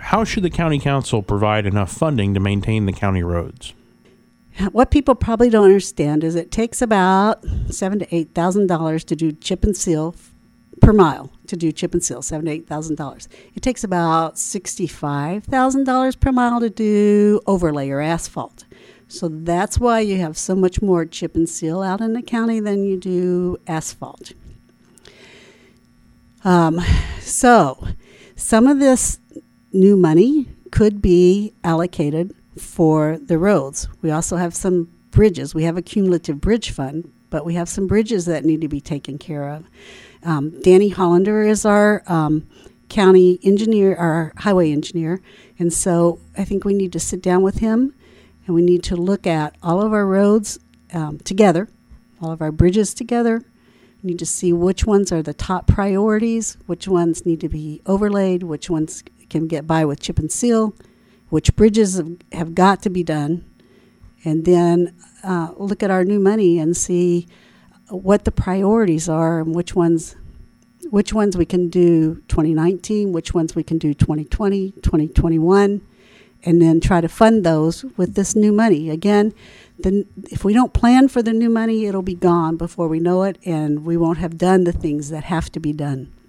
How should the county council provide enough funding to maintain the county roads? What people probably don't understand is it takes about $7,000 to $8,000 to do chip and seal per mile. To do chip and seal, $7,000 to $8,000. It takes about $65,000 per mile to do overlay or asphalt. So that's why you have so much more chip and seal out in the county than you do asphalt. So some of this new money could be allocated for the roads. We also have some bridges. We have a cumulative bridge fund, but we have some bridges that need to be taken care of. Danny Hollander is our county engineer, our highway engineer, and so I think we need to sit down with him and we need to look at all of our roads together, all of our bridges together. We need to see which ones are the top priorities, which ones need to be overlaid, which ones can get by with chip and seal, which bridges have got to be done, and then look at our new money and see what the priorities are and which ones we can do 2019, which ones we can do 2020, 2021, and then try to fund those with this new money. Again, if we don't plan for the new money, it'll be gone before we know it, and we won't have done the things that have to be done.